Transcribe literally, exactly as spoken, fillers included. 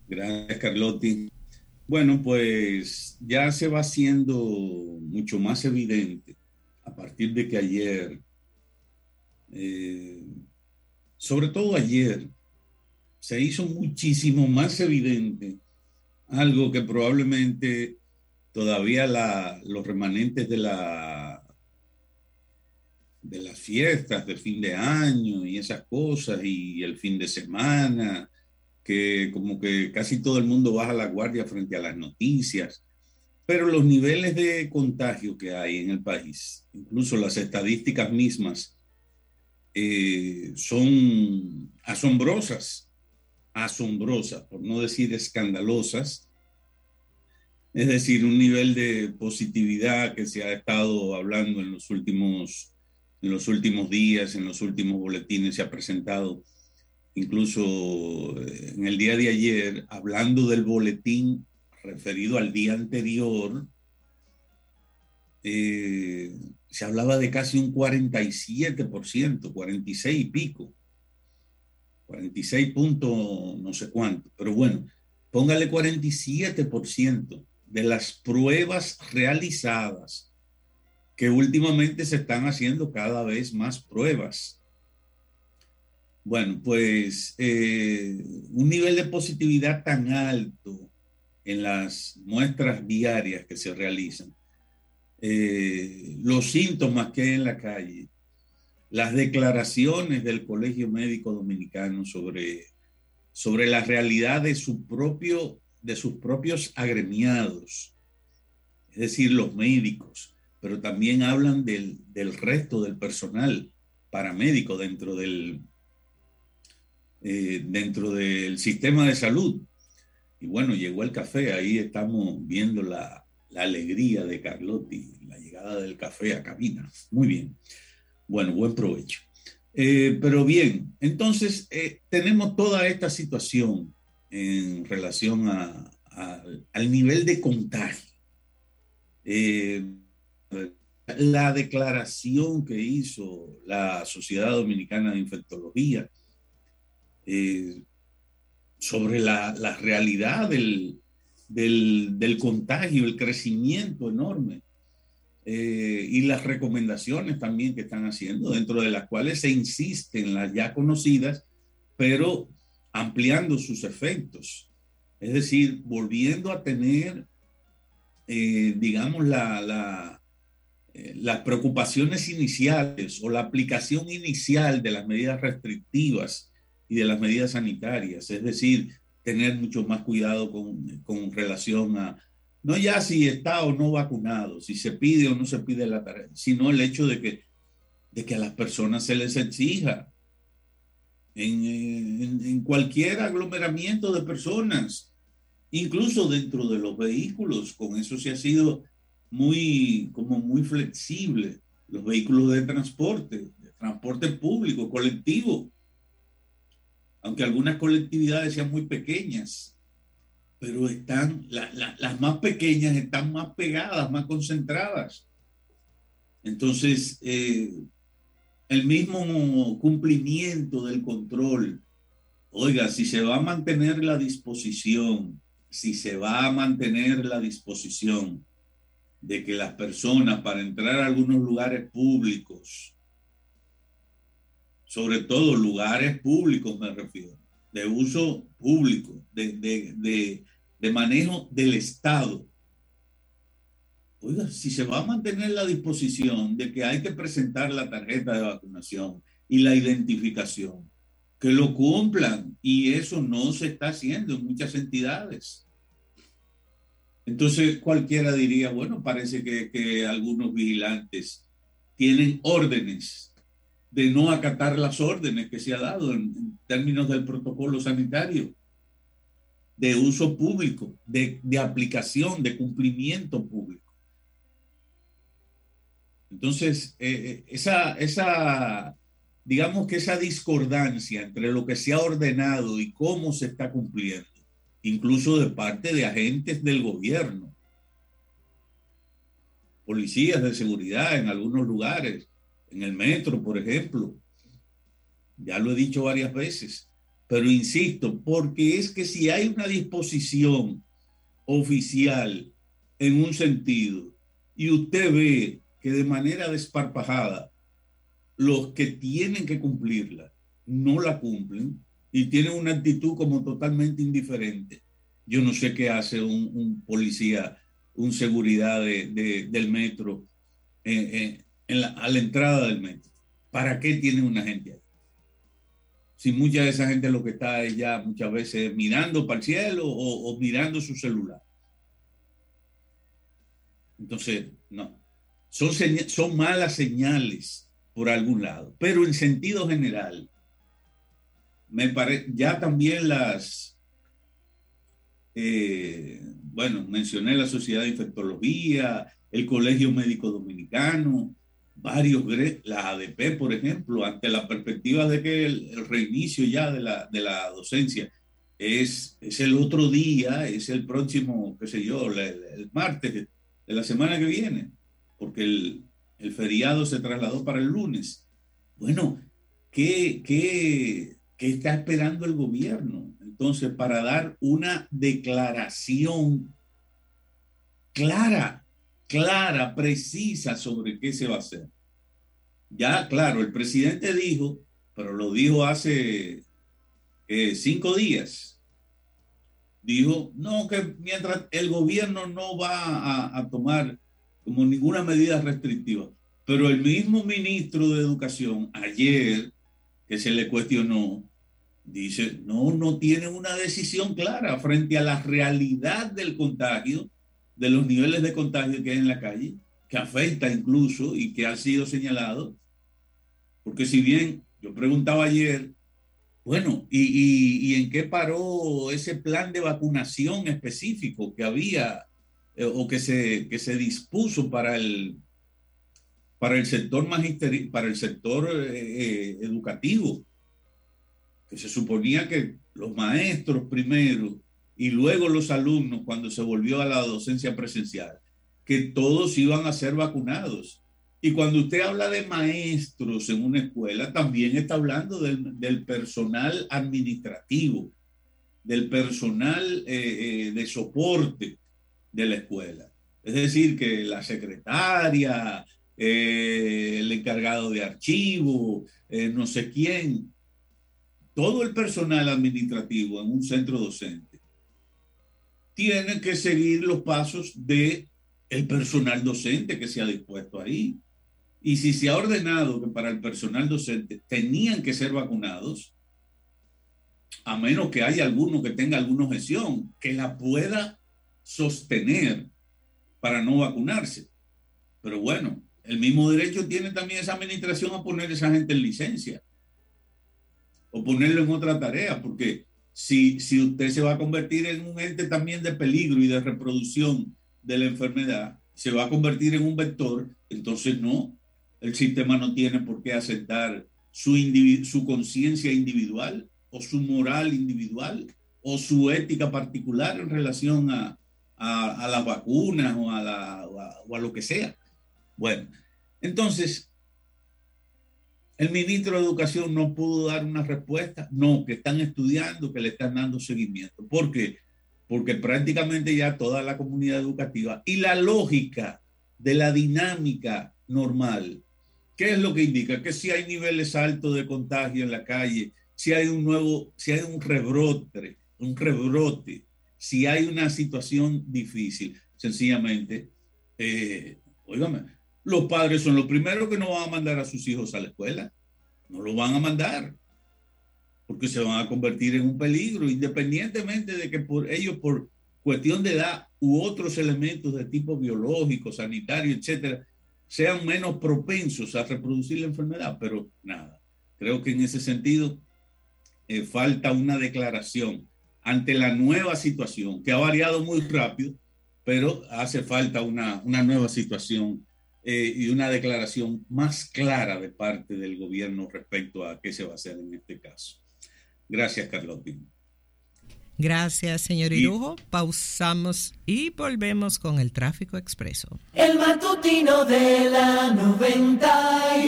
Gracias, Carlotti. Bueno, pues ya se va haciendo mucho más evidente a partir de que ayer, eh, sobre todo ayer, se hizo muchísimo más evidente algo que probablemente todavía la, los remanentes de, la, de las fiestas de fin de año y esas cosas y el fin de semana, que como que casi todo el mundo baja la guardia frente a las noticias. Pero los niveles de contagio que hay en el país, incluso las estadísticas mismas, eh, son asombrosas, asombrosas, por no decir escandalosas. Es decir, un nivel de positividad que se ha estado hablando en los últimos, en los últimos días, en los últimos boletines, se ha presentado incluso en el día de ayer, hablando del boletín referido al día anterior. Eh, se hablaba de casi un cuarenta y siete por ciento, cuarenta y seis y pico, cuarenta y seis punto no sé cuánto, pero bueno, póngale cuarenta y siete por ciento de las pruebas realizadas, que últimamente se están haciendo cada vez más pruebas. Bueno, pues eh, un nivel de positividad tan alto en las muestras diarias que se realizan, eh, los síntomas que hay en la calle, las declaraciones del Colegio Médico Dominicano sobre, sobre la realidad de, su propio, de sus propios agremiados, es decir, los médicos, pero también hablan del, del resto del personal paramédico dentro del, eh, dentro del sistema de salud. Y bueno, llegó el café, ahí estamos viendo la, la alegría de Carlotti, la llegada del café a cabina. Muy bien. Bueno, buen provecho. Eh, pero bien, entonces eh, tenemos toda esta situación en relación a, a, al nivel de contagio. Eh, la declaración que hizo la Sociedad Dominicana de Infectología eh, sobre la, la realidad del, del, del contagio, el crecimiento enorme. Eh, y las recomendaciones también que están haciendo, dentro de las cuales se insiste en las ya conocidas, pero ampliando sus efectos. Es decir, volviendo a tener, eh, digamos, la, la, eh, las preocupaciones iniciales o la aplicación inicial de las medidas restrictivas y de las medidas sanitarias. Es decir, tener mucho más cuidado con, con relación a no ya si está o no vacunado, si se pide o no se pide la tarea, sino el hecho de que, de que a las personas se les exija en, en, en cualquier aglomeramiento de personas, incluso dentro de los vehículos. Con eso se ha sido muy, como muy flexible. Los vehículos de transporte, de transporte público, colectivo, aunque algunas colectividades sean muy pequeñas, pero están, la, la, las más pequeñas están más pegadas, más concentradas. Entonces, eh, el mismo cumplimiento del control, oiga, si se va a mantener la disposición, si se va a mantener la disposición de que las personas para entrar a algunos lugares públicos, sobre todo lugares públicos me refiero, de uso público, de, de, de, de manejo del Estado. Oiga, si se va a mantener la disposición de que hay que presentar la tarjeta de vacunación y la identificación, que lo cumplan, y eso no se está haciendo en muchas entidades. Entonces cualquiera diría, bueno, parece que, que algunos vigilantes tienen órdenes de no acatar las órdenes que se ha dado en, en términos del protocolo sanitario, de uso público, de, de aplicación, de cumplimiento público. Entonces, eh, esa, esa, digamos que esa discordancia entre lo que se ha ordenado y cómo se está cumpliendo, incluso de parte de agentes del gobierno, policías de seguridad en algunos lugares, en el metro, por ejemplo, ya lo he dicho varias veces, Pero insisto, porque es que si hay una disposición oficial en un sentido y usted ve que de manera desparpajada los que tienen que cumplirla no la cumplen y tienen una actitud como totalmente indiferente, yo no sé qué hace un, un policía, un seguridad de, de, del metro eh, eh, en la, a la entrada del metro. ¿Para qué tiene una gente ahí? Si mucha de esa gente lo que está es ya muchas veces mirando para el cielo o, o mirando su celular. Entonces, no. Son, son malas señales por algún lado. Pero en sentido general, me parece, ya también las, eh, bueno, mencioné la Sociedad de Infectología, el Colegio Médico Dominicano, varios, la A D P, por ejemplo, ante la perspectiva de que el, el reinicio ya de la, de la docencia es, es el otro día, es el próximo, qué sé yo, el, el martes de, de la semana que viene, porque el, el feriado se trasladó para el lunes. Bueno, ¿qué, qué, qué está esperando el gobierno? Entonces, para dar una declaración clara, clara, precisa sobre qué se va a hacer. Ya, claro, el presidente dijo, pero lo dijo hace eh, cinco días, dijo, no, que mientras el gobierno no va a, a tomar como ninguna medida restrictiva, pero el mismo ministro de Educación ayer, que se le cuestionó, dice, no, no tiene una decisión clara frente a la realidad del contagio, de los niveles de contagio que hay en la calle, que afecta incluso y que ha sido señalado, porque si bien yo preguntaba ayer, bueno, ¿y, y, y en qué paró ese plan de vacunación específico que había eh, o que se, que se dispuso para el, para el sector magisterio, para el sector eh, educativo? Que se suponía que los maestros primero y luego los alumnos, cuando se volvió a la docencia presencial, que todos iban a ser vacunados. Y cuando usted habla de maestros en una escuela, también está hablando del, del personal administrativo, del personal eh, eh, de soporte de la escuela. Es decir, que la secretaria, eh, el encargado de archivo, eh, no sé quién, todo el personal administrativo en un centro docente tiene que seguir los pasos de el personal docente que se ha dispuesto ahí. Y si se ha ordenado que para el personal docente tenían que ser vacunados, a menos que haya alguno que tenga alguna objeción, que la pueda sostener para no vacunarse. Pero bueno, el mismo derecho tiene también esa administración a poner a esa gente en licencia o ponerlo en otra tarea, porque si, si usted se va a convertir en un ente también de peligro y de reproducción de la enfermedad, se va a convertir en un vector, entonces no, el sistema no tiene por qué aceptar su, individu- su conciencia individual o su moral individual o su ética particular en relación a, a, a las vacunas o a, la, o, a, o a lo que sea. Bueno, entonces, ¿el ministro de Educación no pudo dar una respuesta? No, que están estudiando, que le están dando seguimiento. ¿Por qué? Porque prácticamente ya toda la comunidad educativa y la lógica de la dinámica normal, ¿qué es lo que indica? Que si hay niveles altos de contagio en la calle, si hay un nuevo, si hay un rebrote, un rebrote, si hay una situación difícil, sencillamente, eh, óigame, los padres son los primeros que no van a mandar a sus hijos a la escuela. No lo van a mandar porque se van a convertir en un peligro, independientemente de que por ellos, por cuestión de edad u otros elementos de tipo biológico, sanitario, etcétera, sean menos propensos a reproducir la enfermedad. Pero nada, creo que en ese sentido eh, falta una declaración ante la nueva situación que ha variado muy rápido, pero hace falta una, una nueva situación Eh, y una declaración más clara de parte del gobierno respecto a qué se va a hacer en este caso. Gracias, Carlotti. Gracias, señor Irujo. Y... pausamos y volvemos con el tráfico expreso. El matutino de la noventa.